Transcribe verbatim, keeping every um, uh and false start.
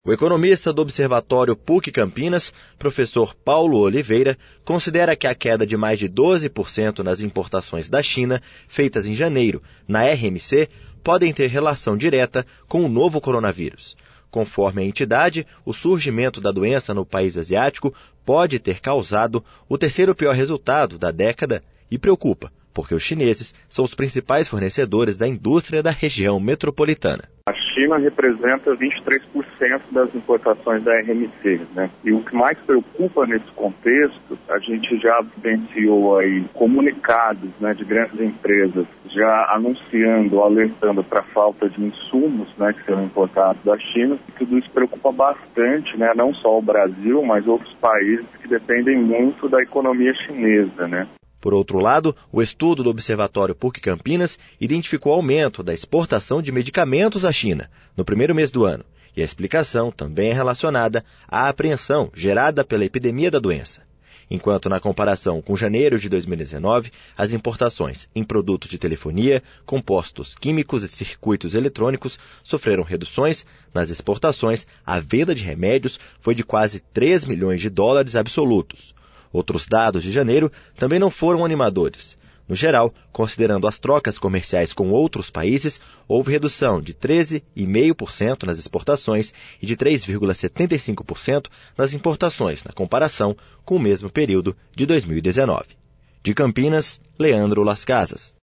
O economista do Observatório P U C Campinas, professor Paulo Oliveira, considera que a queda de mais de doze por cento nas importações da China, feitas em janeiro, na R M C, podem ter relação direta com o novo coronavírus. Conforme a entidade, o surgimento da doença no país asiático pode ter causado o terceiro pior resultado da década e preocupa, porque os chineses são os principais fornecedores da indústria da região metropolitana. A China representa vinte e três por cento das importações da R M C, né? E o que mais preocupa nesse contexto, a gente já vivenciou aí comunicados, né, de grandes empresas já anunciando, alertando para a falta de insumos, né, que serão importados da China. Tudo isso preocupa bastante, né, não só o Brasil, mas outros países que dependem muito da economia chinesa, né? Por outro lado, o estudo do Observatório P U C Campinas identificou aumento da exportação de medicamentos à China no primeiro mês do ano, e a explicação também é relacionada à apreensão gerada pela epidemia da doença. Enquanto na comparação com janeiro de dois mil e dezenove, as importações em produtos de telefonia, compostos químicos e circuitos eletrônicos sofreram reduções, nas exportações, a venda de remédios foi de quase três milhões de dólares absolutos. Outros dados de janeiro também não foram animadores. No geral, considerando as trocas comerciais com outros países, houve redução de treze vírgula cinco por cento nas exportações e de três vírgula setenta e cinco por cento nas importações, na comparação com o mesmo período de dois mil e dezenove. De Campinas, Leandro Las Casas.